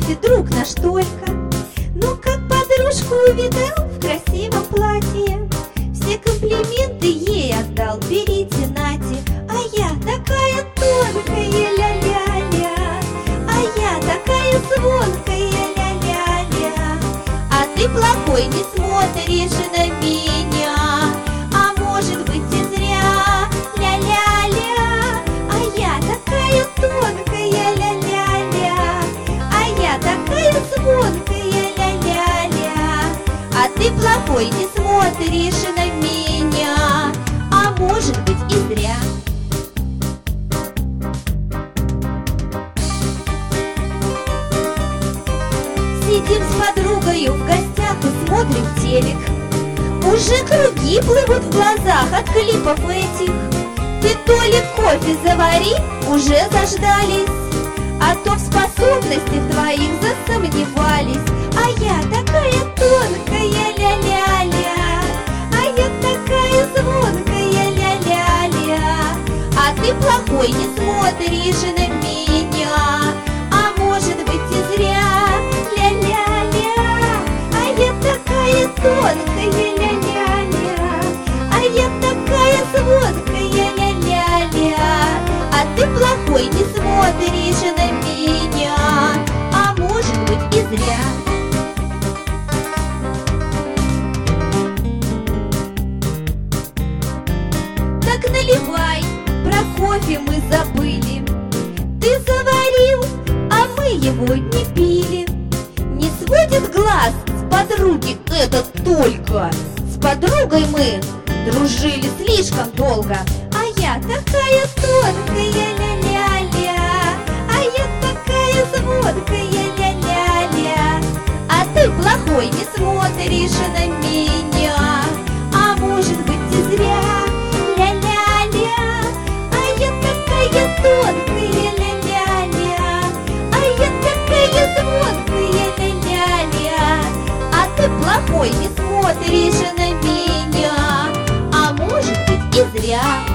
свете друг наш только. Но как подружку увидал в красивом платье, все комплименты ей отдал, берите, нате. А я такая тонкая, ля-ля-ля, а я такая звонкая, ля-ля-ля. А ты плохой не смотришь на меня, а может быть и зря, ля-ля-ля. А я такая тонкая, ля-ля-ля, а я такая звонкая, ля-ля-ля. А ты плохой не смотришь на меня, а может быть и зря. Сидим с подругою в гостях и смотрим телек. Уже круги плывут в глазах от клипов этих. Ты то ли кофе завари, уже заждались, а то в способностях твоих засомневались. А я такая тонкая, ля-ля-ля, а я такая звонкая, ля-ля-ля. А ты плохой не смотришь на меня, а может быть и зря, ля-ля-ля. А я такая тонкая, ля-ля-ля, а я такая звонкая, ля-ля-ля. А ты плохой не смотришь на меня, а может быть и зря. Так наливай, про кофе мы забыли. Ты заварил, а мы его не пили. Не сводит глаз с подруги этот только. С подругой мы дружили слишком долго. А я такая тонкая, ля-ля-ля, а я такая звонкая, ля-ля-ля. А ты плохой не смотришь на меня, а может быть и зря, ля-ля-ля. А я такая тонкая, ля-ля-ля, а я такая звонкая, ля-ля-ля. А ты плохой не смотришь на меня, а может быть и зря.